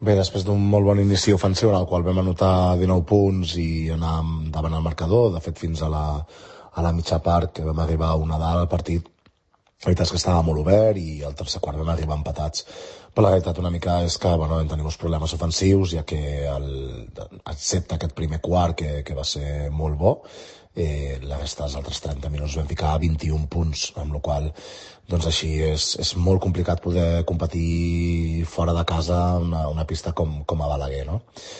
Bé, després d'un molt bon inici ofensiu en el qual vam anotar 19 punts i anar davant el marcador, de fet fins a la mitja part que vam arribar a una dalt al partit, la veritat és que estava molt obert i al tercer quart vam arribar empatats. Però la realitat una mica és que vam tenir uns problemes ofensius, ja que excepte aquest primer quart que va ser molt bo, la resta dels altres 30 minuts vam ficar 21 punts, amb la qual doncs així és molt complicat poder competir fora de casa una pista com a Balaguer, no?